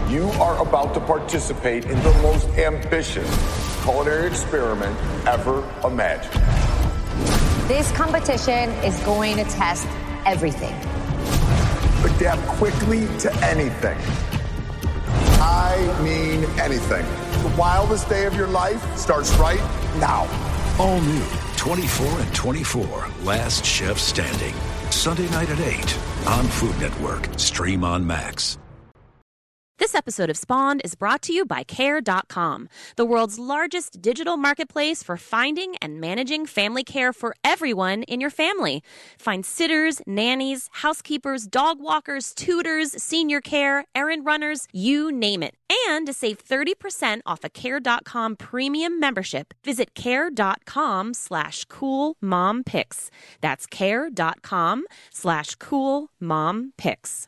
You are about to participate in the most ambitious culinary experiment ever imagined. This competition is going to test everything. Adapt quickly to anything. I mean anything. The wildest day of your life starts right now. All new 24 and 24, Last Chef Standing. Sunday night at 8 on Food Network. Stream on Max. This episode of Spawned is brought to you by Care.com, the world's largest digital marketplace for finding and managing family care for everyone in your family. Find sitters, nannies, housekeepers, dog walkers, tutors, senior care, errand runners, you name it. And to save 30% off a Care.com premium membership, visit care.com/coolmompicks. That's care.com/coolmompicks.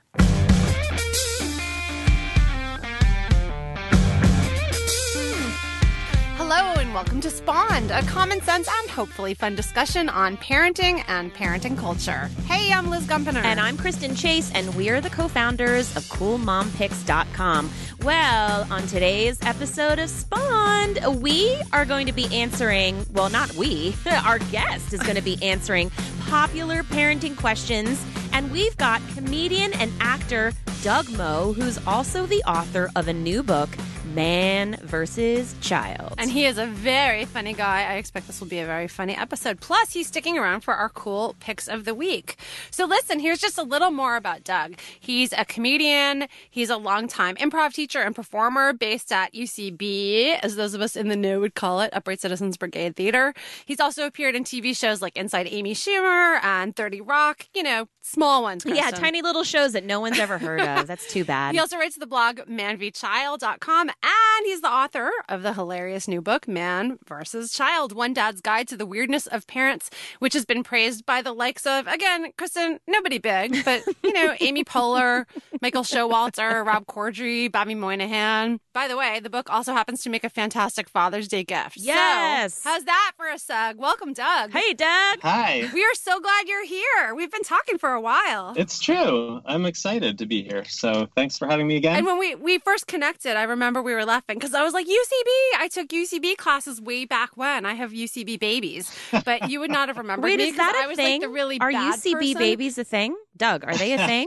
Hello and welcome to Spawned, a common sense and hopefully fun discussion on parenting and parenting culture. Hey, I'm Liz Gumpiner. And I'm Kristen Chase, and we're the co-founders of CoolMomPicks.com. Well, on today's episode of Spawned, we are going to be answering, well, not we, our guest is going to be answering popular parenting questions. And we've got comedian and actor Doug Moe, who's also the author of a new book, Man vs. Child. And he is a very funny guy. I expect this will be a very funny episode. Plus, he's sticking around for our cool picks of the week. So listen, here's just a little more about Doug. He's a comedian. He's a longtime improv teacher and performer based at UCB, as those of us in the know would call it, Upright Citizens Brigade Theater. He's also appeared in TV shows like Inside Amy Schumer and 30 Rock, you know, small ones, Kristen. Yeah, tiny little shows that no one's ever heard of. That's too bad. He also writes the blog manvchild.com, and he's the author of the hilarious new book, Man vs. Child, One Dad's Guide to the Weirdness of Parents, which has been praised by the likes of, again, Kristen, nobody big, but, you know, Amy Poehler, Michael Showalter, Rob Corddry, Bobby Moynihan. By the way, the book also happens to make a fantastic Father's Day gift. Yes. So, how's that for a seg? Welcome, Doug. Hey, Doug. Hi. We are so glad you're here. We've been talking for a while. It's true. I'm excited to be here. So thanks for having me again. And when we first connected, I remember we were laughing because I was like, UCB. I took UCB classes way back when. I have UCB babies. But you would not have remembered Wait, me is that I a was thing? like the really Are bad UCB person. babies a thing? Doug, are they a thing?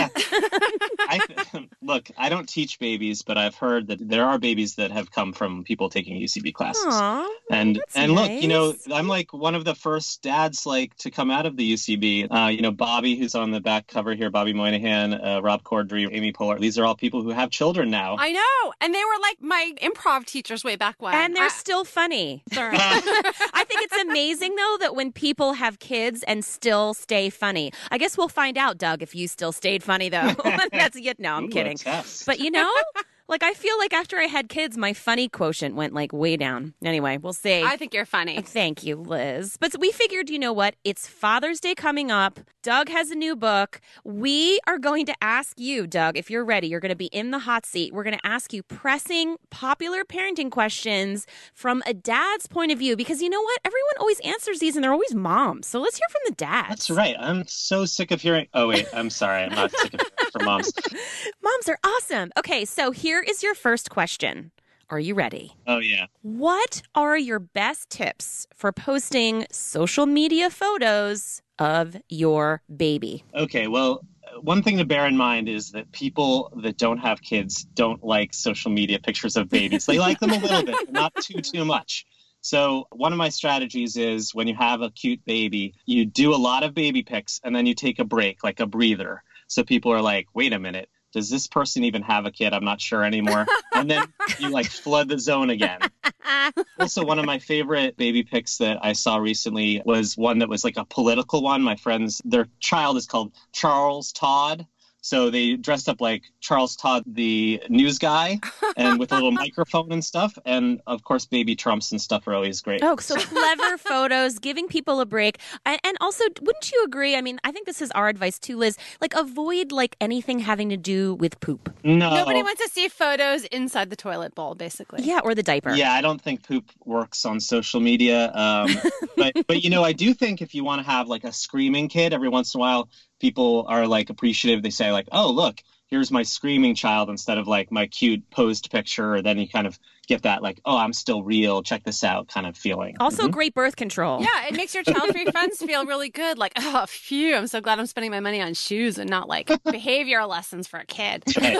Look, I don't teach babies, but I've heard that there are babies that have come from people taking UCB classes. Aww, and that's look, nice. you know, I'm like one of the first dads like to come out of the UCB. You know, Bobby, who's on the back cover here, Bobby Moynihan, Rob Corddry, Amy Poehler. These are all people who have children now. I know. And they were like my improv teachers way back when. And they're still funny. Sorry. I think it's amazing, though, that when people have kids and still stay funny. I guess we'll find out, Doug, if you still stayed funny, though. That's no, I'm kidding. But, you know, like, I feel like after I had kids, my funny quotient went, like, way down. Anyway, we'll see. I think you're funny. Thank you, Liz. But we figured, you know what? It's Father's Day coming up. Doug has a new book. We are going to ask you, Doug, if you're ready, you're going to be in the hot seat. We're going to ask you pressing, popular parenting questions from a dad's point of view. Because you know what? Everyone always answers these, and they're always moms. So let's hear from the dads. That's right. I'm so sick of hearing... Oh, wait. I'm sorry. I'm not sick of hearing from moms. Moms are awesome. Okay, so here is your first question. Are you ready? Oh, yeah. What are your best tips for posting social media photos of your baby? Okay, well, one thing to bear in mind is that people that don't have kids don't like social media pictures of babies. They like them a little bit, but not too much. So one of my strategies is when you have a cute baby, you do a lot of baby pics and then you take a break, like a breather. So people are like, wait a minute. Does this person even have a kid? I'm not sure anymore. And then you like flood the zone again. Also, one of my favorite baby pics that I saw recently was one that was like a political one. My friends, their child is called Charles Todd. So they dressed up like Charles Todd, the news guy, and with a little microphone and stuff. And, of course, baby Trumps and stuff are always great. Oh, so clever photos, giving people a break. And also, wouldn't you agree? I mean, I think this is our advice too, Liz. Like, avoid like anything having to do with poop. No. Nobody wants to see photos inside the toilet bowl, basically. Yeah, or the diaper. Yeah, I don't think poop works on social media. But, you know, I do think if you want to have like a screaming kid every once in a while, people are like appreciative. They say like, oh, look, here's my screaming child instead of like my cute posed picture. Then you kind of get that like, oh, I'm still real. Check this out kind of feeling. Also, great birth control. Yeah, it makes your child-free friends feel really good. Like, oh, phew, I'm so glad I'm spending my money on shoes and not like behavioral lessons for a kid. Right.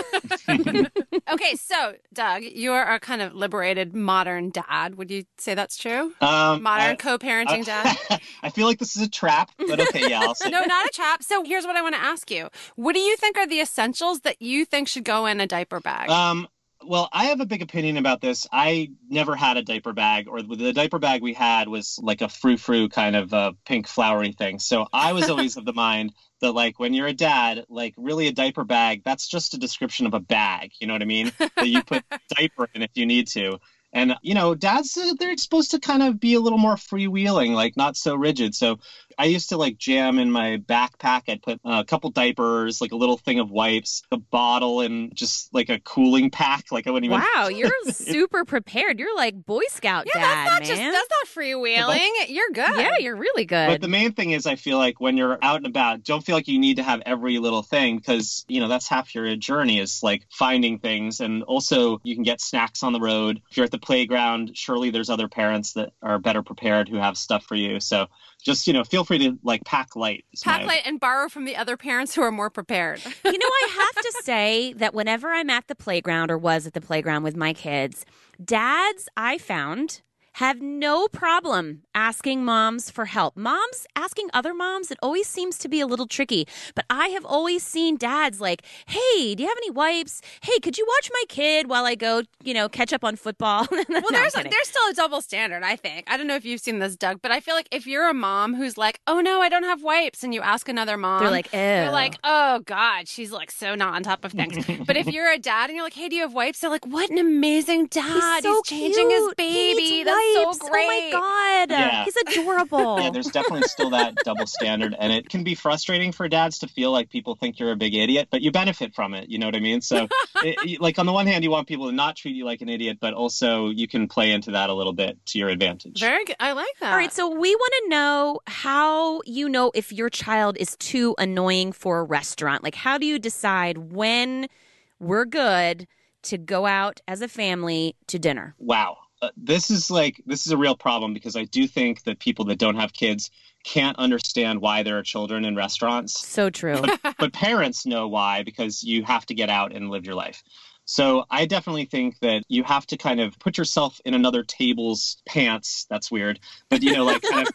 Okay, so Doug, you're a kind of liberated modern dad. Would you say that's true? Modern co-parenting dad? I feel like this is a trap, but okay, yeah, I'll say No, not a trap. So here's what I want to ask you. What do you think are the essentials that you think should go in a diaper bag? Well, I have a big opinion about this. I never had a diaper bag, or the diaper bag we had was like a frou-frou kind of pink flowery thing. So I was always of the mind that like when you're a dad, like really a diaper bag, that's just a description of a bag. You know what I mean? That you put diaper in if you need to. And, you know, dads, they're supposed to kind of be a little more freewheeling, like not so rigid. So I used to like jam in my backpack. I'd put a couple diapers, like a little thing of wipes, a bottle, and just like a cooling pack. Like I wouldn't even. Wow, you're super prepared. You're like Boy Scout yeah, dad, that's not man. that's not freewheeling. You're good. Yeah, you're really good. But the main thing is, I feel like when you're out and about, don't feel like you need to have every little thing because, you know, that's half your journey is like finding things. And also you can get snacks on the road. If you're at the playground, surely there's other parents that are better prepared who have stuff for you. So just, you know, feel free to like pack light. Pack light and borrow from the other parents who are more prepared. You know, I have to say that whenever I'm at the playground or was at the playground with my kids, dads, I found, have no problem asking moms for help. Moms asking other moms, it always seems to be a little tricky. But I have always seen dads like, hey, do you have any wipes? Hey, could you watch my kid while I go, you know, catch up on football? Well, No, there's still a double standard, I think. I don't know if you've seen this, Doug, but I feel like if you're a mom who's like, oh, no, I don't have wipes, and you ask another mom. They're like, ew. You're like, oh, God, she's like so not on top of things. But if you're a dad and you're like, hey, do you have wipes? They're like, what an amazing dad. He's so changing his cute. He baby. needs That's wipes. so great. Oh, my God. Yeah. He's adorable. Yeah, there's definitely still that double standard. And it can be frustrating for dads to feel like people think you're a big idiot, but you benefit from it. You know what I mean? So like on the one hand, you want people to not treat you like an idiot, but also you can play into that a little bit to your advantage. Very good. I like that. All right, so we want to know how you know if your child is too annoying for a restaurant. Like, how do you decide when we're good to go out as a family to dinner? Wow. This is a real problem because I do think that people that don't have kids can't understand why there are children in restaurants. So true. But parents know why, because you have to get out and live your life. So I definitely think that you have to kind of put yourself in another table's pants. That's weird. But, you know, like kind of,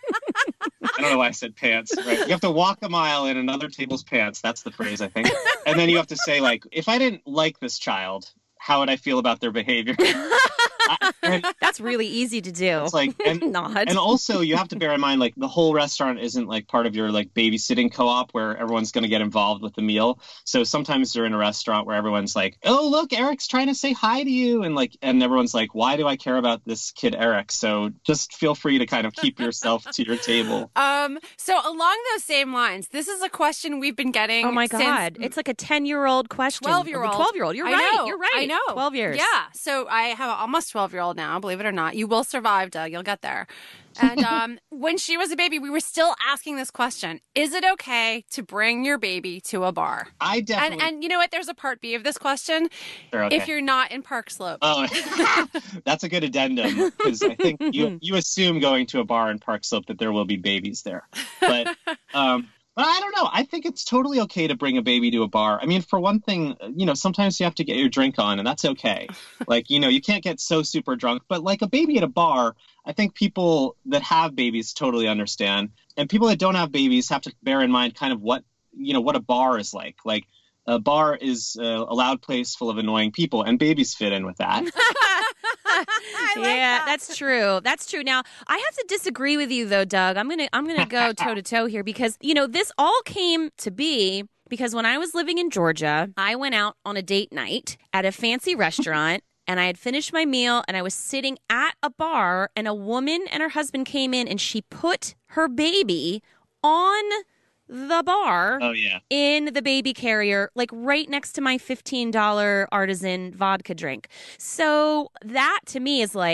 I don't know why I said pants, right? You have to walk a mile in another table's pants. That's the phrase, I think. And then you have to say, like, if I didn't like this child, how would I feel about their behavior? That's really easy to do. It's like, and also you have to bear in mind, like the whole restaurant isn't like part of your like babysitting co-op where everyone's going to get involved with the meal. So sometimes you're in a restaurant where everyone's like, oh, look, Eric's trying to say hi to you. And everyone's like, why do I care about this kid, Eric? So just feel free to kind of keep yourself to your table. So along those same lines, this is a question we've been getting. Oh my God. It's like a 10-year-old question. 12-year-old. 12-year-old. You're right. You're right. I know. 12 years. Yeah. So I have an almost 12-year-old now, believe it or not. You will survive, Doug. You'll get there. And when she was a baby, we were still asking this question. Is it okay to bring your baby to a bar? I definitely... And you know what? There's a part B of this question. Sure, okay. If you're not in Park Slope. Oh, that's a good addendum because I think you assume going to a bar in Park Slope that there will be babies there. But I don't know. I think it's totally okay to bring a baby to a bar. I mean, for one thing, you know, sometimes you have to get your drink on and that's okay. Like, you know, you can't get so super drunk, but like a baby at a bar, I think people that have babies totally understand. And people that don't have babies have to bear in mind kind of what a bar is like. Like a bar is a loud place full of annoying people and babies fit in with that. That's true. That's true. Now, I have to disagree with you though, Doug. I'm gonna go toe to toe here because, you know, this all came to be because when I was living in Georgia, I went out on a date night at a fancy restaurant. And I had finished my meal and I was sitting at a bar and a woman and her husband came in and she put her baby on the bar in the baby carrier, like right next to my $15 artisan vodka drink. So that to me is like,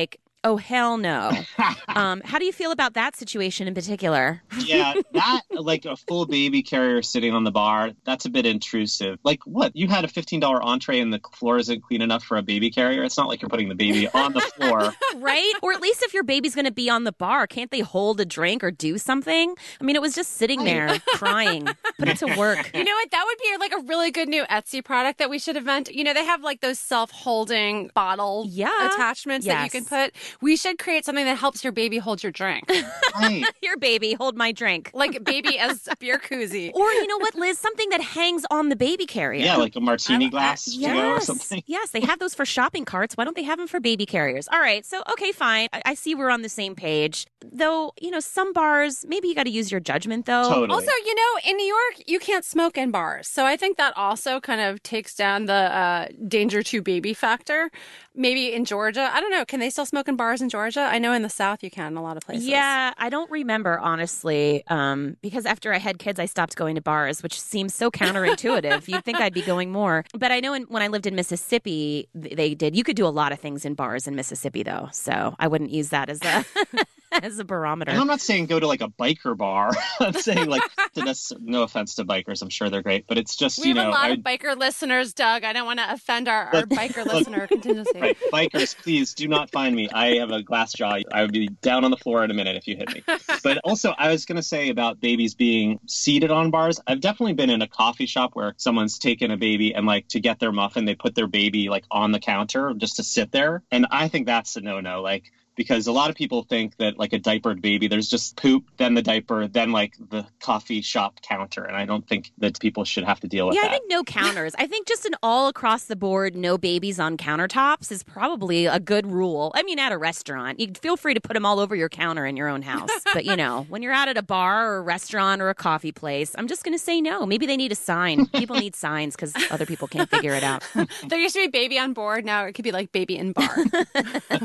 Oh, hell no. How do you feel about that situation in particular? Yeah, that, like a full baby carrier sitting on the bar, that's a bit intrusive. Like, what? You had a $15 entree and the floor isn't clean enough for a baby carrier? It's not like you're putting the baby on the floor. Right? Or at least if your baby's going to be on the bar, can't they hold a drink or do something? I mean, it was just sitting there crying. Put it to work. You know what? That would be like a really good new Etsy product that we should invent. You know, they have like those self-holding bottle attachments that you can put. We should create something that helps your baby hold your drink. Right. Your baby, hold my drink. Like baby as beer koozie. Or you know what, Liz? Something that hangs on the baby carrier. Yeah, like a martini glass to go or something. Yes, they have those for shopping carts. Why don't they have them for baby carriers? All right, so, okay, fine. I see we're on the same page. Though, you know, some bars, maybe you got to use your judgment, though. Totally. Also, you know, in New York, you can't smoke in bars. So I think that also kind of takes down the danger to baby factor. Maybe in Georgia. I don't know. Can they still smoke in bars in Georgia? I know in the South you can in a lot of places. Yeah, I don't remember, honestly, because after I had kids, I stopped going to bars, which seems so counterintuitive. You'd think I'd be going more. But I know when I lived in Mississippi, they did. You could do a lot of things in bars in Mississippi, though. So I wouldn't use that as a... as a barometer. And I'm not saying go to like a biker bar. I'm saying like, no offense to bikers, I'm sure they're great, but it's just, we have a lot of biker listeners, Doug. I don't want to offend our biker listener contingency. Right. Bikers, please do not find me. I have a glass jaw. I would be down on the floor in a minute if you hit me. But also, I was going to say about babies being seated on bars. I've definitely been in a coffee shop where someone's taken a baby and like to get their muffin, they put their baby like on the counter just to sit there. And I think that's a no-no. Like, because a lot of people think that like a diapered baby, there's just poop, then the diaper, then like the coffee shop counter. And I don't think that people should have to deal with that. Yeah, I think no counters. I think just an all across the board, no babies on countertops is probably a good rule. I mean, at a restaurant, you feel free to put them all over your counter in your own house. But, you know, when you're out at a bar or a restaurant or a coffee place, I'm just going to say no. Maybe they need a sign. People need signs because other people can't figure it out. There used to be baby on board. Now it could be like baby in bar. Listen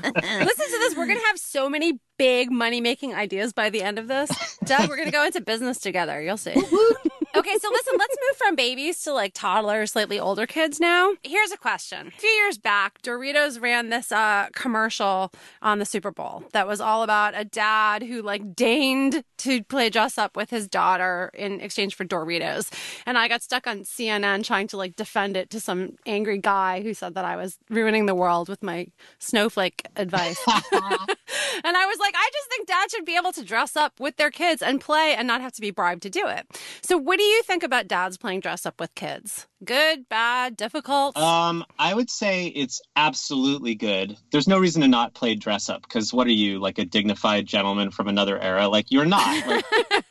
to this. We're going to have so many big money-making ideas by the end of this. Doug, we're going to go into business together. You'll see. Okay, so listen, let's move from babies to like toddlers, slightly older kids now. Here's a question. A few years back, Doritos ran this commercial on the Super Bowl that was all about a dad who like deigned to play dress up with his daughter in exchange for Doritos. And I got stuck on CNN trying to like defend it to some angry guy who said that I was ruining the world with my snowflake advice. And I was like, I just think dads should be able to dress up with their kids and play and not have to be bribed to do it. So what do you think about dads playing dress up with kids? Good, bad, difficult? I would say it's absolutely good. There's no reason to not play dress up because what are you, like a dignified gentleman from another era? Like you're not. Like,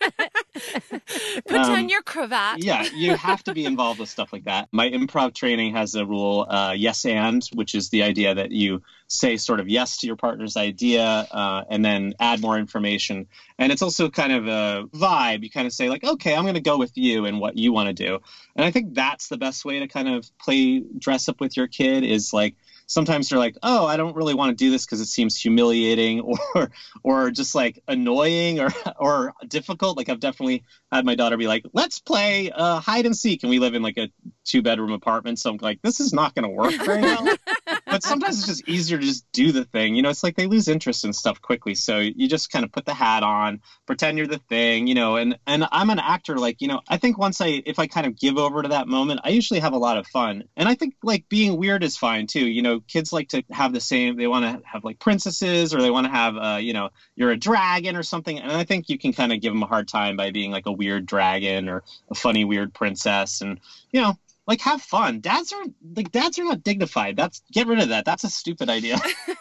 put on your cravat. Yeah, you have to be involved with stuff like that. My improv training has a rule, yes and, which is the idea that you say sort of yes to your partner's idea and then add more information. And it's also kind of a vibe. You kind of say like, okay, I'm going to go with you and what you want to do. And I think that's the best way to kind of play dress up with your kid is like, sometimes they're like, oh, I don't really want to do this because it seems humiliating or just like annoying or difficult. Like I've definitely had my daughter be like, let's play hide and seek. And we live in like a 2-bedroom apartment. So I'm like, this is not going to work very well. But sometimes it's just easier to just do the thing. You know, it's like they lose interest in stuff quickly. So you just kind of put the hat on, pretend you're the thing, you know, and I'm an actor. Like, you know, I think if I kind of give over to that moment, I usually have a lot of fun. And I think like being weird is fine too. You know, kids like to have they want to have like princesses or they want to have, you know, you're a dragon or something. And I think you can kind of give them a hard time by being like a weird dragon or a funny, weird princess. And, you know, like have fun. Dads are not dignified. Get rid of that. That's a stupid idea.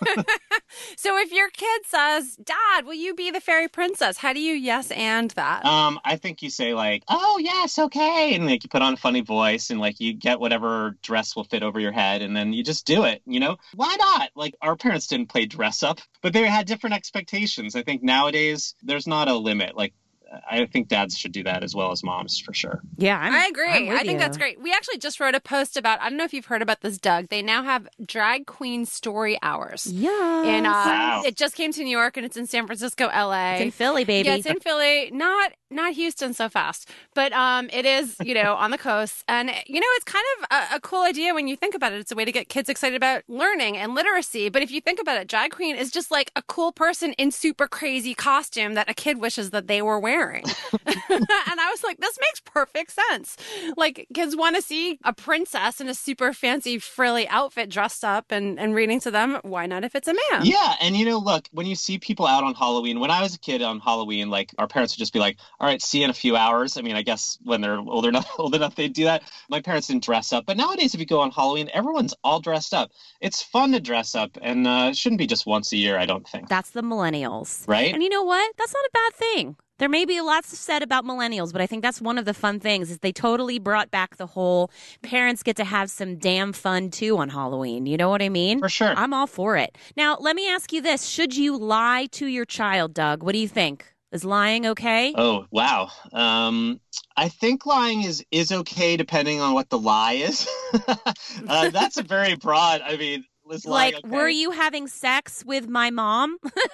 So if your kid says, Dad, will you be the fairy princess? How do you yes and that? I think you say like, oh yes, okay. And like you put on a funny voice and like you get whatever dress will fit over your head and then you just do it, you know? Why not? Like our parents didn't play dress up, but they had different expectations. I think nowadays there's not a limit. Like I think dads should do that as well as moms for sure. Yeah, I agree. I'm with I think you. that's great. We actually just wrote a post about, I don't know if you've heard about this, Doug. They now have drag queen story hours. Yeah. And Wow. it just came to New York and it's in San Francisco, LA. It's in Philly, baby. Yeah, it's in Philly. Not Houston so fast, but it is, on the coast. And, it's kind of a cool idea when you think about it. It's a way to get kids excited about learning and literacy. But if you think about it, drag queen is just like a cool person in super crazy costume that a kid wishes that they were wearing. And I was like, this makes perfect sense. Like, kids want to see a princess in a super fancy frilly outfit dressed up and reading to them. Why not if it's a man? Yeah, and look, when you see people out on Halloween, when I was a kid on Halloween, like our parents would just be like, all right, see you in a few hours. I mean, I guess when they're old enough, they'd do that. My parents didn't dress up. But nowadays, if you go on Halloween, everyone's all dressed up. It's fun to dress up, and it shouldn't be just once a year, I don't think. That's the millennials. Right? And you know what? That's not a bad thing. There may be lots said about millennials, but I think that's one of the fun things is they totally brought back the whole parents get to have some damn fun too on Halloween. You know what I mean? For sure. I'm all for it. Now, let me ask you this. Should you lie to your child, Doug? What do you think? Is lying okay? Oh, wow. I think lying is okay depending on what the lie is. That's a very broad, I mean, was lying okay? Were you having sex with my mom?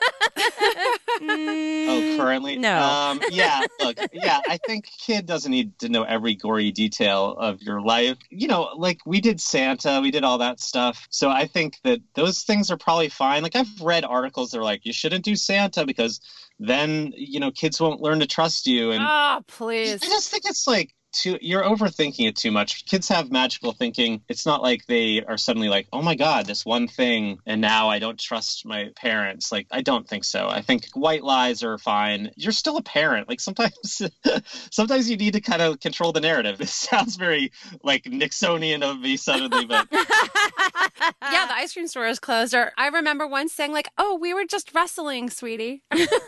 Oh, currently? No. Yeah, look, I think kid doesn't need to know every gory detail of your life. Like we did Santa, we did all that stuff. So I think that those things are probably fine. Like I've read articles that are like, you shouldn't do Santa because then, kids won't learn to trust you. And Oh, please. I just think it's like, you're overthinking it too much. Kids have magical thinking. It's not like they are suddenly like, oh my God, this one thing, and now I don't trust my parents. Like, I don't think so. I think white lies are fine. You're still a parent. Like sometimes you need to kind of control the narrative. It sounds very like Nixonian of me suddenly, but yeah, the ice cream store is closed. Or I remember once saying like, oh, we were just wrestling, sweetie.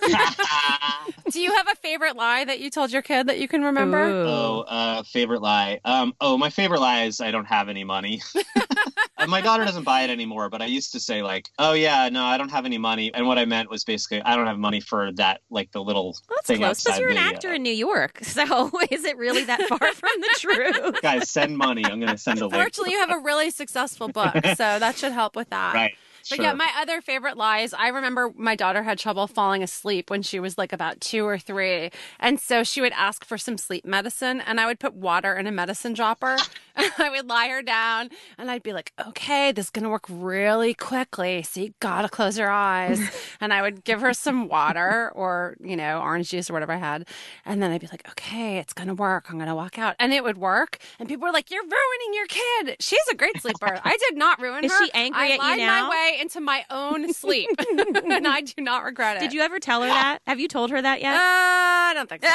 Do you have a favorite lie that you told your kid that you can remember? Favorite lie. My favorite lie is I don't have any money. My daughter doesn't buy it anymore, but I used to say like, oh yeah, no, I don't have any money. And what I meant was basically I don't have money for that, like the little thing close, outside. Because you're an actor in New York. So is it really that far from the truth? Guys, send money. I'm going to send a link. Fortunately, you have a really successful book, so that should help with that. Right. But Sure. yeah, my other favorite lie is I remember my daughter had trouble falling asleep when she was like about 2 or 3. And so she would ask for some sleep medicine and I would put water in a medicine dropper. I would lie her down and I'd be like, okay, this is going to work really quickly. So you got to close your eyes. And I would give her some water or, orange juice or whatever I had. And then I'd be like, okay, it's going to work. I'm going to walk out. And it would work. And people were like, you're ruining your kid. She's a great sleeper. I did not ruin her. Is she angry at you now? I lied my way into my own sleep, and I do not regret it. Did you ever tell her that? Have you told her that yet? I don't think so.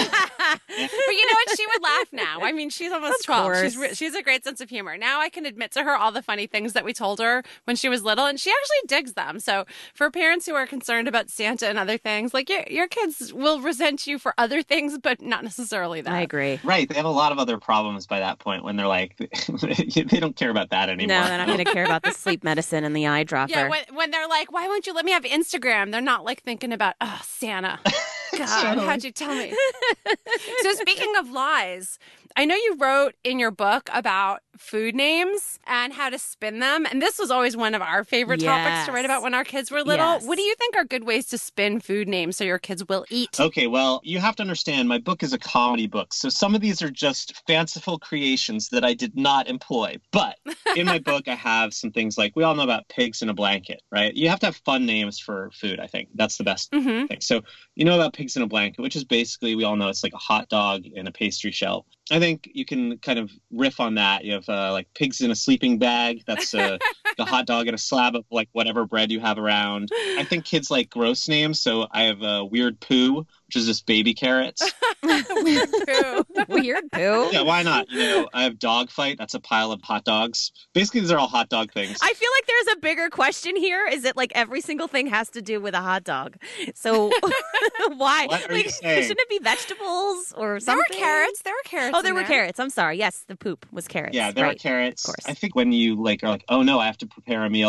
But you know what? She would laugh now. I mean, she's almost 12. She's a great sense of humor. Now I can admit to her all the funny things that we told her when she was little, and she actually digs them. So for parents who are concerned about Santa and other things, like your kids will resent you for other things, but not necessarily that. I agree. Right. They have a lot of other problems by that point when they're like, they don't care about that anymore. No, they're not going to care about the sleep medicine and the eye dropper. Yeah, when they're like, why won't you let me have Instagram? They're not like thinking about, oh, Santa. God, how'd you tell me? So speaking of lies, I know you wrote in your book about food names and how to spin them. And this was always one of our favorite topics to write about when our kids were little. Yes. What do you think are good ways to spin food names so your kids will eat? Okay, well, you have to understand my book is a comedy book. So some of these are just fanciful creations that I did not employ. But in my book, I have some things like, we all know about pigs in a blanket, right? You have to have fun names for food, I think. That's the best thing. So you know about pigs in a blanket, which is basically, we all know it's like a hot dog in a pastry shell. I think you can kind of riff on that. You have like pigs in a sleeping bag. That's a hot dog and a slab of like whatever bread you have around. I think kids like gross names. So I have a Weird Poo, which is just baby carrots. Weird Poo. Weird Poo? Yeah, why not? I have Dog Fight. That's a pile of hot dogs. Basically, these are all hot dog things. I feel like there's a bigger question here. Is it like every single thing has to do with a hot dog? So why? What are you saying? Shouldn't it be vegetables or something? There were carrots. There were carrots. Oh, there were carrots. I'm sorry. Yes, the poop was carrots. Yeah, there are right. carrots. Of course. I think when you are like, oh no, I have to prepare a meal,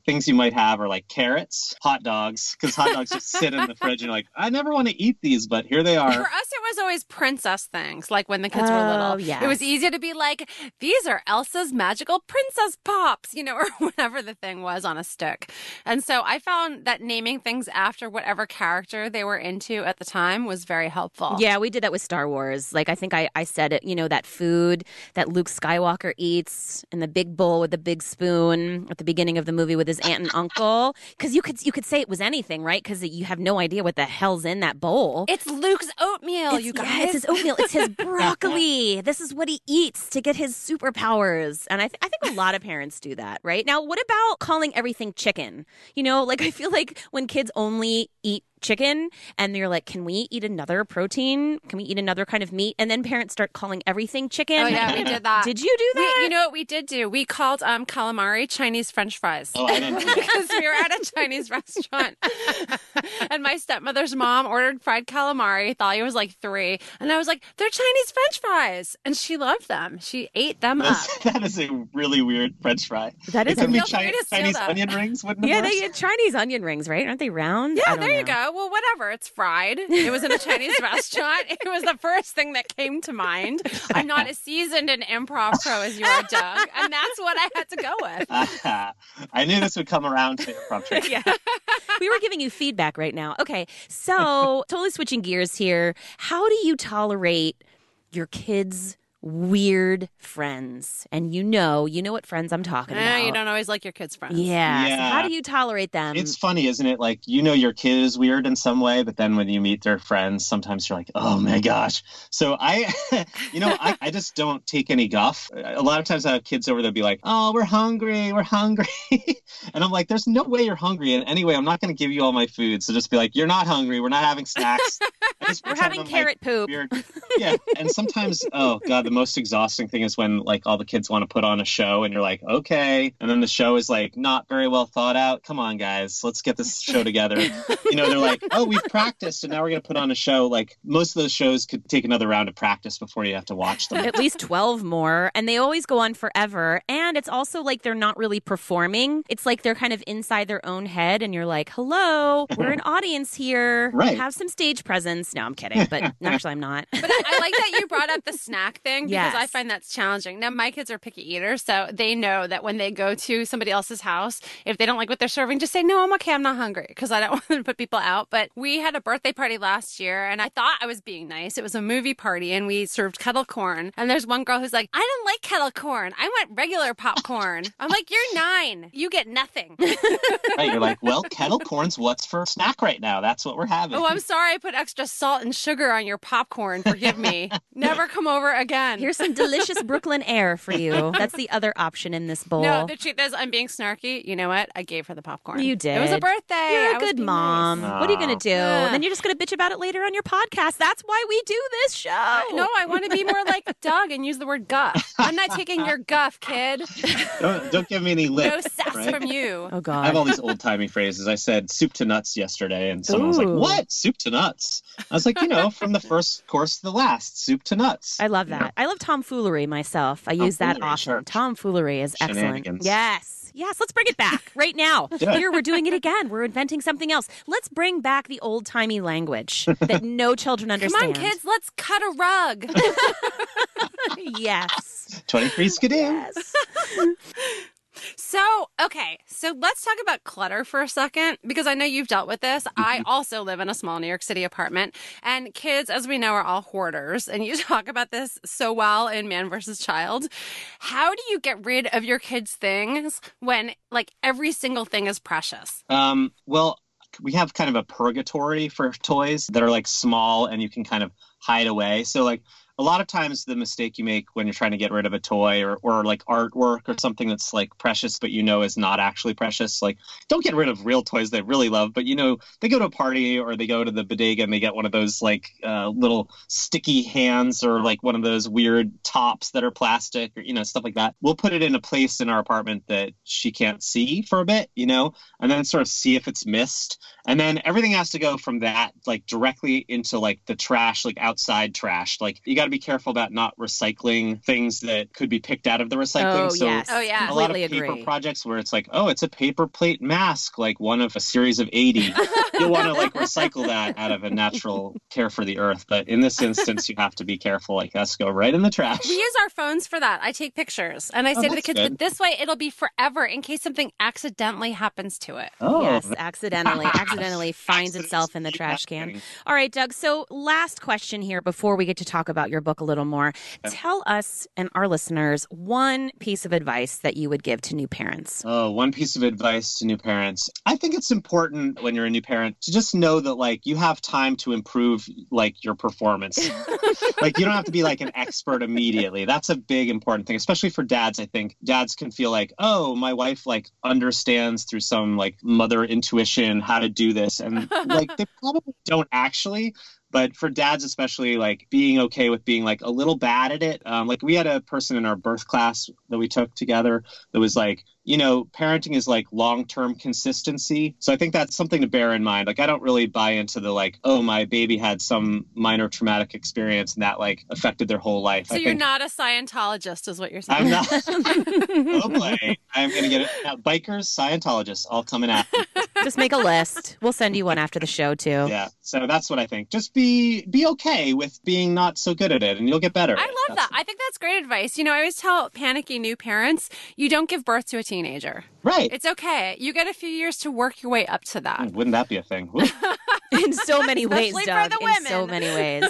things you might have are like carrots, hot dogs, because hot dogs just sit in the fridge and you're like, I never want to eat these, but here they are. For us, it was always princess things, like when the kids were little. Yes. It was easy to be like, these are Elsa's magical princess pops, or whatever the thing was on a stick. And so I found that naming things after whatever character they were into at the time was very helpful. Yeah, we did that with Star Wars. Like, I think I said it, that food that Luke Skywalker eats in the big bowl with the big spoon at the beginning of the movie with his aunt and uncle. Because you could say it was anything, right? Because you have no idea what the hell's in that bowl. It's Luke's oatmeal, you guys. Yeah, it's his oatmeal. It's his broccoli. This is what he eats to get his superpowers. And I think a lot of parents do that, right? Now, what about calling everything chicken? I feel like when kids only eat chicken and you're like, can we eat another protein? Can we eat another kind of meat? And then parents start calling everything chicken. Oh, yeah, we did that. Did you do that? You know what we did do? We called calamari Chinese French fries. Oh, I didn't do that. Because we were at a Chinese restaurant. And my stepmother's mom ordered fried calamari. Thalia was like 3. And I was like, they're Chinese French fries. And she loved them. She ate them up. That is a really weird French fry. That is it could be Feel free to steal Chinese that. onion rings, wouldn't it? Yeah, they had Chinese onion rings, right? Aren't they round? Yeah, there you go. Well, whatever. It's fried. It was in a Chinese restaurant. It was the first thing that came to mind. I'm not as seasoned an improv pro as you are, Doug. And that's what I had to go with. I knew this would come around to improv training. Yeah. We were giving you feedback right now. Okay, so totally switching gears here. How do you tolerate your kids' weird friends? And you know what friends I'm talking about. You don't always like your kids' friends. Yeah. So Yeah. how do you tolerate them? It's funny, isn't it? Like, your kid is weird in some way, but then when you meet their friends, sometimes you're like, oh my gosh. So I just don't take any guff. A lot of times I have kids over, they'll be like, oh, we're hungry. And I'm like, there's no way you're hungry. And anyway, I'm not going to give you all my food. So just be like, you're not hungry. We're not having snacks. We're having carrot poop. Weird. Yeah. And sometimes, oh God, the most exhausting thing is when like all the kids want to put on a show and you're like, okay. And then the show is like not very well thought out. Come on, guys, let's get this show together. They're like, oh, we've practiced and now we're going to put on a show. Like most of those shows could take another round of practice before you have to watch them. At least 12 more. And they always go on forever. And it's also like they're not really performing. It's like they're kind of inside their own head. And you're like, hello, we're an audience here. Right. Have some stage presence. No, I'm kidding. But actually, I'm not. But I like that you brought up the snack thing because Yes. I find that's challenging. Now, my kids are picky eaters, so they know that when they go to somebody else's house, if they don't like what they're serving, just say, no, I'm okay, I'm not hungry, because I don't want to put people out. But we had a birthday party last year, and I thought I was being nice. It was a movie party, and we served kettle corn. And there's one girl who's like, I didn't like kettle corn. I want regular popcorn. I'm like, you're 9. You get nothing. Right. You're like, well, kettle corn's what's for snack right now. That's what we're having. Oh, I'm sorry I put extra salt and sugar on your popcorn. Forgive me. Never come over again. Here's some delicious Brooklyn air for you. That's the other option in this bowl. No, the truth is, I'm being snarky. You know what? I gave her the popcorn. You did. It was a birthday. You're I a was good being mom. nice. What are you going to do? Yeah. Then you're just going to bitch about it later on your podcast. That's why we do this show. No, I want to be more like Doug and use the word guff. I'm not taking your guff, kid. Don't give me any lip. No sass right? from you. Oh, I God. have all these old timey phrases. I said soup to nuts yesterday, and someone was like, Ooh. "What? Soup to nuts?" I was like, from the first course to the last, soup to nuts. I love that. I love tomfoolery myself. I use that Tomfoolery, often. sure. Tomfoolery is excellent. Shenanigans. Yes. Yes. Let's bring it back right now. Do it. Here, we're doing it again. We're inventing something else. Let's bring back the old timey language that no children Come understand. on, kids, let's cut a rug. Yes. 23 skidoo. Yes. So let's talk about clutter for a second, because I know you've dealt with this. I also live in a small New York City apartment, and kids, as we know, are all hoarders. And you talk about this so well in Man vs. Child. How do you get rid of your kids' things when, like, every single thing is precious? Well, we have kind of a purgatory for toys that are like small and you can kind of hide away. So like a lot of times the mistake you make when you're trying to get rid of a toy or like artwork or something that's like precious, but is not actually precious. Like, don't get rid of real toys they really love, but they go to a party or they go to the bodega and they get one of those like little sticky hands or like one of those weird tops that are plastic or, stuff like that. We'll put it in a place in our apartment that she can't see for a bit, and then sort of see if it's missed. And then everything has to go from that, like directly into like the trash, like outside trash. Like you got to be careful about not recycling things that could be picked out of the recycling. Oh, yes. Oh, yeah. A lot of Completely paper agree. projects where it's like, oh, it's a paper plate mask, like one of a series of 80. You'll want to like recycle that out of a natural care for the earth. But in this instance, you have to be careful. Like, that's go right in the trash. We use our phones for that. I take pictures and I say to the that's kids, good. but this way it'll be forever in case something accidentally happens to it. Oh, Yes, accidentally finds itself in the trash can. All right, Doug. So last question here before we get to talk about your book a little more. Tell us and our listeners one piece of advice that you would give to new parents. Oh, one piece of advice to new parents. I think it's important when you're a new parent to just know that like you have time to improve like your performance. Like you don't have to be like an expert immediately. That's a big important thing, especially for dads. I think dads can feel like, oh, my wife like understands through some like mother intuition how to do this. And like they probably don't actually. But for dads, especially, like being okay with being like a little bad at it. Like we had a person in our birth class that we took together that was like, you know, parenting is like long-term consistency. So I think that's something to bear in mind. Like I don't really buy into the like, oh, my baby had some minor traumatic experience and that like affected their whole life. So you're not a Scientologist is what you're saying. I'm not. Oh boy, I'm going to get it. Now, bikers, Scientologists, all coming after me. Just make a list. We'll send you one after the show, too. Yeah, so that's what I think. Just be okay with being not so good at it, and you'll get better. I love that. I think that's great advice. You know, I always tell panicky new parents, you don't give birth to a teenager. Right. It's okay. You get a few years to work your way up to that. Wouldn't that be a thing? Woo. In so many ways, Especially for Doug. the In so women. many ways.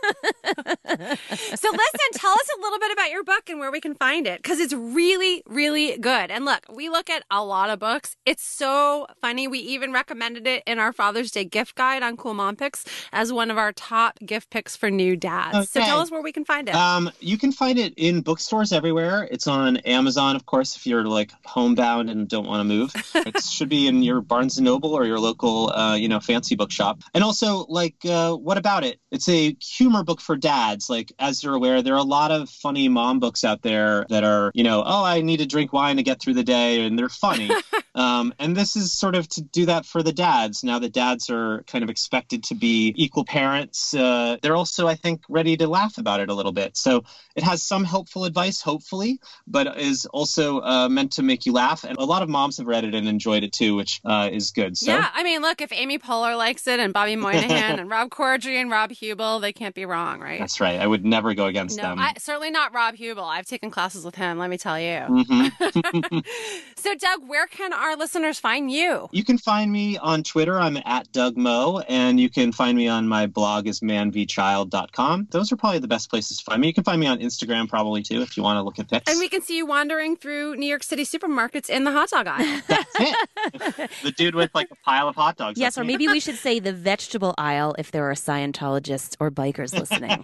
So listen, tell us a little bit about your book and where we can find it, because it's really, really good. And look, we look at a lot of books. It's so funny. We even recommended it in our Father's Day gift guide on Cool Mom Picks as one of our top gift picks for new dads. So Okay. tell us where we can find it. You can find it in bookstores everywhere. It's on Amazon, of course, if you're like homebound and don't want to move. It should be in your Barnes & Noble or your local, fancy bookshop. And also, like, what about it? It's a humor book for dads. Like, as you're aware, there are a lot of funny mom books out there that are, oh, I need to drink wine to get through the day, and they're funny. And this is sort of to do that for the dads. Now that dads are kind of expected to be equal parents, they're also, I think, ready to laugh about it a little bit. So it has some helpful advice, hopefully, but is also meant to make you laugh. And a lot of moms have read it and enjoyed it too, which is good. So, yeah, I mean, look, if Amy Poehler likes it and Bobby Moynihan and Rob Corddry and Rob Hubel, they can't be wrong, right? that's right. I would never go against No, them. certainly not Rob Hubel. I've taken classes with him, let me tell you. Mm-hmm. So, Doug, where can our listeners find you? You can find me on Twitter. I'm at Doug Moe, and you can find me on my blog is manvchild.com. Those are probably the best places to find me. You can find me on Instagram probably too if you want to look at pics. And we can see you wandering through New York City supermarkets in the hot dog aisle. That's it. The dude with like a pile of hot dogs. Yes, That's or me. maybe we should say the vegetable aisle if there are Scientologists or bikers listening.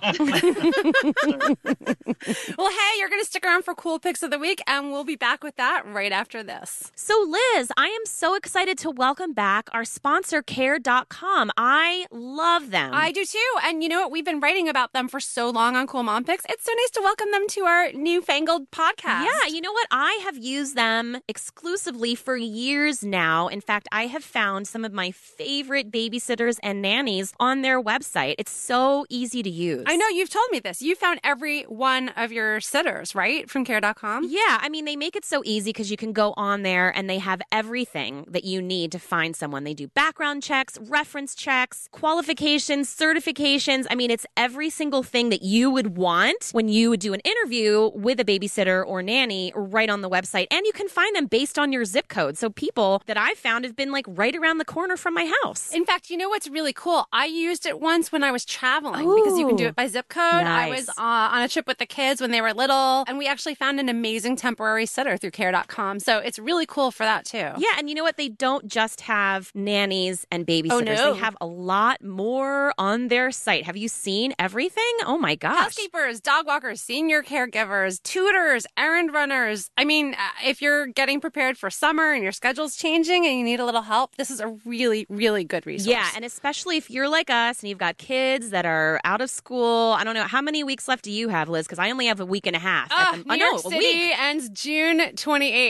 Well, hey, you're going to stick around for Cool Picks of the Week, and we'll be back with that right after this. So, Liz, I am so excited to welcome back our sponsor, Care.com. I love them. I do too. And you know what? We've been writing about them for so long on Cool Mom Picks. It's so nice to welcome them to our newfangled podcast. Yeah, you know what? I have used them exclusively for years now. In fact, I have found some of my favorite babysitters and nannies on their website. It's so easy to use. I know you've told me this. You found every one of your sitters, right? From Care.com? Yeah, I mean, they make it so easy because you can go on there and they have everything that you need to find someone. They do background checks, reference checks, qualifications, certifications. I mean, it's every single thing that you would want when you would do an interview with a babysitter or nanny right on the website. And you can find them based on your zip code. So people that I've found have been like right around the corner from my house. In fact, you know what's really cool? I used it once when I was traveling because you can do it by zip code. I Nice. was on a trip with the kids when they were little, and we actually found an amazing temporary sitter through Care.com. So it's really cool for that too. Yeah, and you know what? They don't just have nannies and babysitters. Oh, no. They have a lot more on their site. Have you seen everything? Oh my gosh. Housekeepers, dog walkers, senior caregivers, tutors, errand runners. I mean, if you're getting prepared for summer and your schedule's changing and you need a little help, this is a really, really good resource. Yeah, and especially if you're like us and you've got kids that are out of school. I don't know. How many weeks left do you have, Liz? Because I only have a week and a half. New York a City week. ends June 28th. Oh my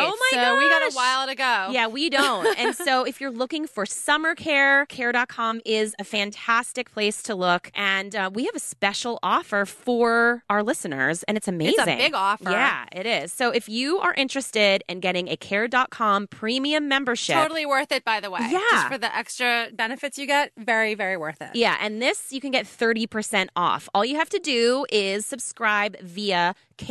So we got a while to go. Yeah, we don't. And so if you're looking for summer care, care.com is a fantastic place to look. And we have a special offer for our listeners, and it's amazing. It's a big offer. Yeah, it is. So if you are interested in getting a care.com premium membership. Totally worth it, by the way. Yeah. Just for the extra benefits you get, very, very worth it. Yeah, and this you can get 30% off. All you have to do is subscribe via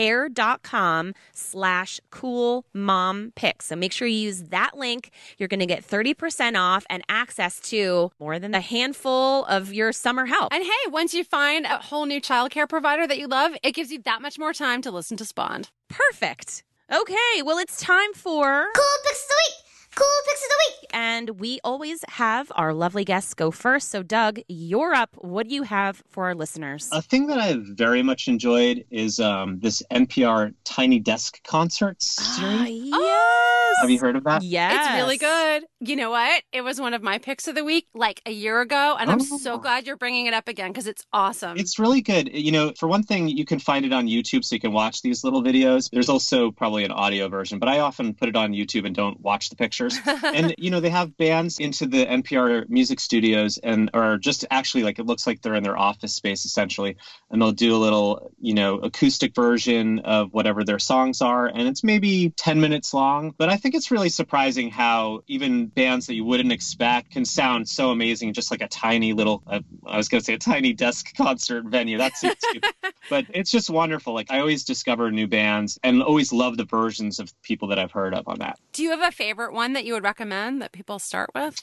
care.com/coolmompics. So make sure you use that link. You're going to get 30% off and access to more than a handful of your summer help. And hey, once you find a whole new childcare provider that you love, it gives you that much more time to listen to Spawned. Perfect. Okay, well, it's time for Cool Picks of the Week. Cool Picks of the Week. And we always have our lovely guests go first. So, Doug, you're up. What do you have for our listeners? A thing that I've very much enjoyed is this NPR Tiny Desk Concerts series. Yes. Have you heard of that? Yes. It's really good. You know what? It was one of my picks of the week like a year ago, and I'm so glad you're bringing it up again because it's awesome. It's really good. You know, for one thing, you can find it on YouTube so you can watch these little videos. There's also probably an audio version, but I often put it on YouTube and don't watch the pictures. And, you know, they have bands into the NPR music studios or just actually like it looks like they're in their office space essentially. And they'll do a little, you know, acoustic version of whatever their songs are. And it's maybe 10 minutes long. But I think it's really surprising how even bands that you wouldn't expect can sound so amazing, just like a tiny little, I was going to say a tiny desk concert venue. That's it too. But it's just wonderful. Like I always discover new bands and always love the versions of people that I've heard of on that. Do you have a favorite one that you would recommend that people start with?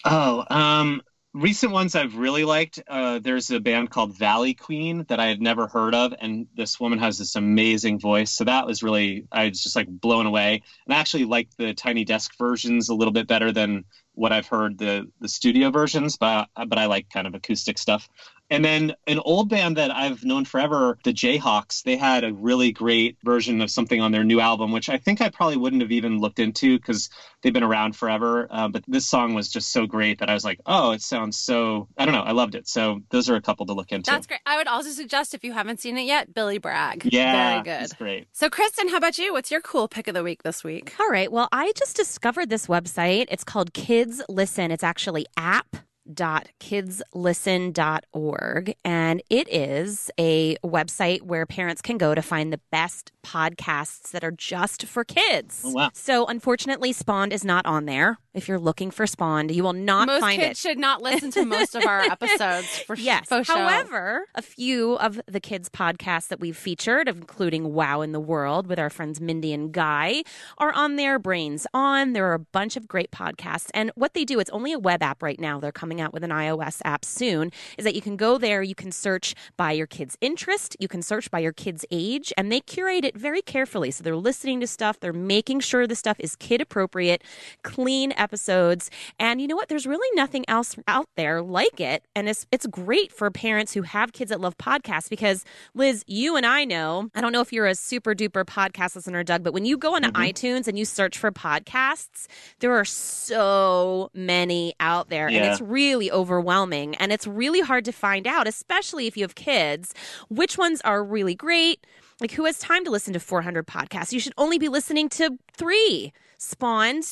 Recent ones I've really liked. There's a band called Valley Queen that I had never heard of. And this woman has this amazing voice. So that was really, I was just like blown away. And I actually liked the Tiny Desk versions a little bit better than what I've heard the studio versions, but I like kind of acoustic stuff. And then an old band that I've known forever, the Jayhawks, they had a really great version of something on their new album, which I think I probably wouldn't have even looked into because they've been around forever. But this song was just so great that I was like, oh, it sounds so, I don't know, I loved it. So those are a couple to look into. That's great. I would also suggest, if you haven't seen it yet, Billy Bragg. Yeah, very good. It's great. So Kristen, how about you? What's your cool pick of the week this week? All right. Well, I just discovered this website. It's called Kids Listen. It's actually app.kidslisten.org, and it is a website where parents can go to find the best podcasts that are just for kids. Oh, wow. So unfortunately, Spawned is not on there. If you're looking for Spawned, you will not find it. Most kids should not listen to most of our episodes for Yes. faux show. However, a few of the kids' podcasts that we've featured, including Wow in the World with our friends Mindy and Guy, are on there. Brains On. There are a bunch of great podcasts. And what they do, it's only a web app right now. They're coming out with an iOS app soon, is that you can go there, you can search by your kid's interest, you can search by your kid's age, and they curate it very carefully. So they're listening to stuff, they're making sure the stuff is kid appropriate, clean episodes. And you know what? There's really nothing else out there like it. And it's great for parents who have kids that love podcasts because, Liz, you and I know, I don't know if you're a super duper podcast listener, Doug, but when you go onto iTunes and you search for podcasts, there are so many out there. Yeah. And it's really overwhelming. And it's really hard to find out, especially if you have kids, which ones are really great. Like, who has time to listen to 400 podcasts? You should only be listening to 3. Spawned,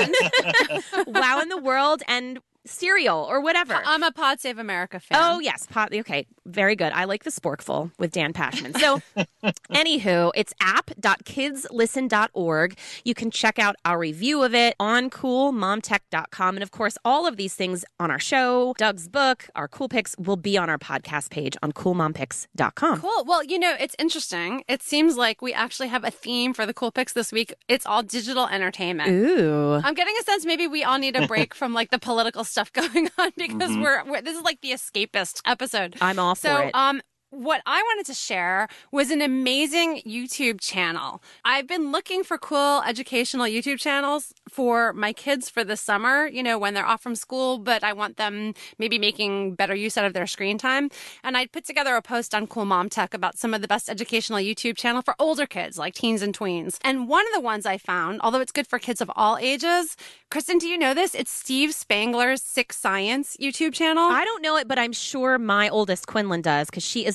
Wow in the World, and Serial or whatever. I'm a Pod Save America fan. Oh, yes. Okay. Very good. I like The Sporkful with Dan Pashman. So, anywho, it's app.kidslisten.org. You can check out our review of it on coolmomtech.com. And, of course, all of these things on our show, Doug's book, our cool picks will be on our podcast page on coolmompicks.com. Cool. Well, you know, it's interesting. It seems like we actually have a theme for the cool picks this week. It's all digital entertainment. Ooh. I'm getting a sense maybe we all need a break from like the political stuff going on because we're this is like the escapist episode. I'm all for it. What I wanted to share was an amazing YouTube channel. I've been looking for cool educational YouTube channels for my kids for the summer, you know, when they're off from school, but I want them maybe making better use out of their screen time. And I put together a post on Cool Mom Tech about some of the best educational YouTube channel for older kids, like teens and tweens. And one of the ones I found, although it's good for kids of all ages, Kristen, do you know this? It's Steve Spangler's Sick Science YouTube channel. I don't know it, but I'm sure my oldest Quinlan does because she is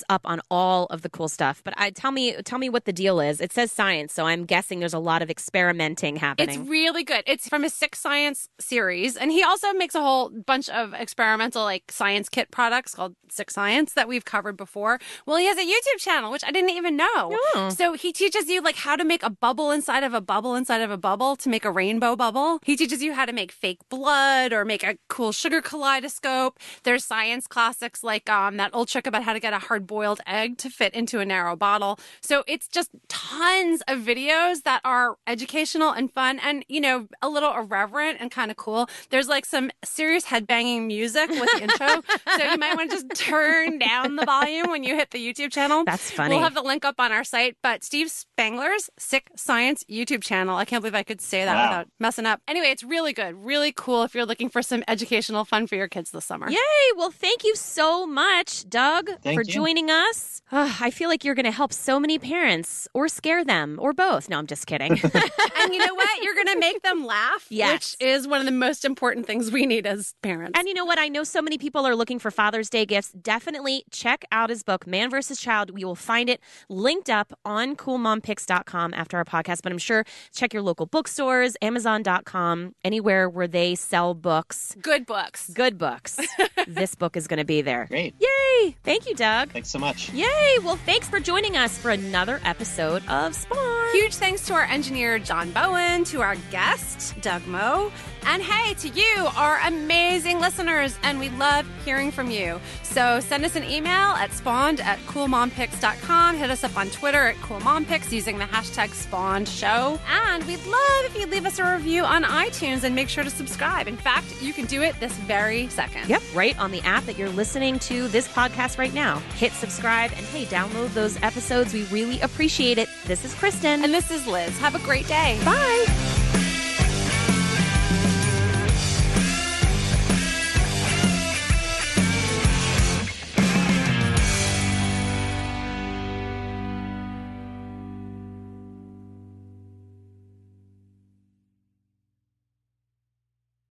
is up on all of the cool stuff. But tell me what the deal is. It says science, so I'm guessing there's a lot of experimenting happening. It's really good. It's from his Sick Science series, and he also makes a whole bunch of experimental like science kit products called Sick Science that we've covered before. Well, he has a YouTube channel, which I didn't even know. Oh. So he teaches you like how to make a bubble inside of a bubble inside of a bubble to make a rainbow bubble. He teaches you how to make fake blood or make a cool sugar kaleidoscope. There's science classics like that old trick about how to get a hard-boiled egg to fit into a narrow bottle. So it's just tons of videos that are educational and fun and, you know, a little irreverent and kind of cool. There's like some serious headbanging music with the intro. So you might want to just turn down the volume when you hit the YouTube channel. That's funny. We'll have the link up on our site. But Steve Spangler's Sick Science YouTube channel. I can't believe I could say that without messing up. Anyway, it's really good. Really cool if you're looking for some educational fun for your kids this summer. Yay! Well, thank you so much, Doug, for joining us. I feel like you're going to help so many parents or scare them or both. No, I'm just kidding. And you know what? You're going to make them laugh, which is one of the most important things we need as parents. And you know what? I know so many people are looking for Father's Day gifts. Definitely check out his book, Man vs. Child. We will find it linked up on coolmompicks.com after our podcast. But I'm sure check your local bookstores, Amazon.com, anywhere where they sell books. Good books. Good books. This book is going to be there. Great. Yay! Thank you, Doug. Thanks so much. Yay! Well, thanks for joining us for another episode of Spawn. Huge thanks to our engineer, John Bowen, to our guest, Doug Moe, and hey, to you, our amazing listeners, and we love hearing from you. So send us an email at spawned@coolmompicks.com. Hit us up on Twitter at coolmompicks using the hashtag SpawnedShow. And we'd love if you leave us a review on iTunes and make sure to subscribe. In fact, you can do it this very second. Yep, right on the app that you're listening to this podcast right now. Hit subscribe and hey, download those episodes. We really appreciate it. This is Kristen. And this is Liz. Have a great day. Bye.